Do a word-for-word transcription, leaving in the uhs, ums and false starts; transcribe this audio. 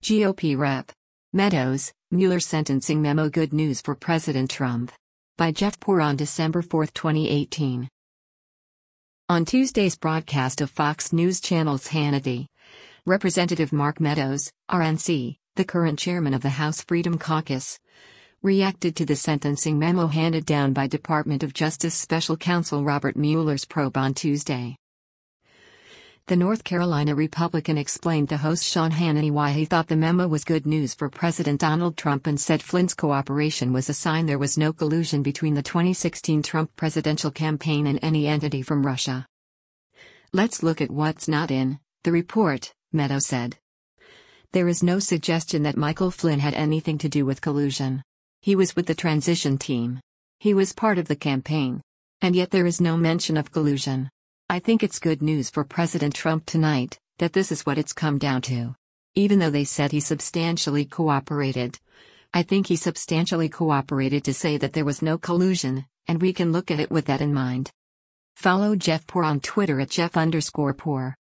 G O P Rep. Meadows, Mueller sentencing memo good news for President Trump. By Jeff Poor on December fourth, twenty eighteen. On Tuesday's broadcast of Fox News Channel's Hannity, Representative Mark Meadows, R N C, the current chairman of the House Freedom Caucus, reacted to the sentencing memo handed down by Department of Justice Special Counsel Robert Mueller's probe on Tuesday. The North Carolina Republican explained to host Sean Hannity why he thought the memo was good news for President Donald Trump and said Flynn's cooperation was a sign there was no collusion between the twenty sixteen Trump presidential campaign and any entity from Russia. "Let's look at what's not in the report," Meadows said. "There is no suggestion that Michael Flynn had anything to do with collusion. He was with the transition team. He was part of the campaign. And yet there is no mention of collusion. I think it's good news for President Trump tonight, that this is what it's come down to. Even though they said he substantially cooperated. I think he substantially cooperated to say that there was no collusion, and we can look at it with that in mind." Follow Jeff Poor on Twitter at Jeff underscore Poor.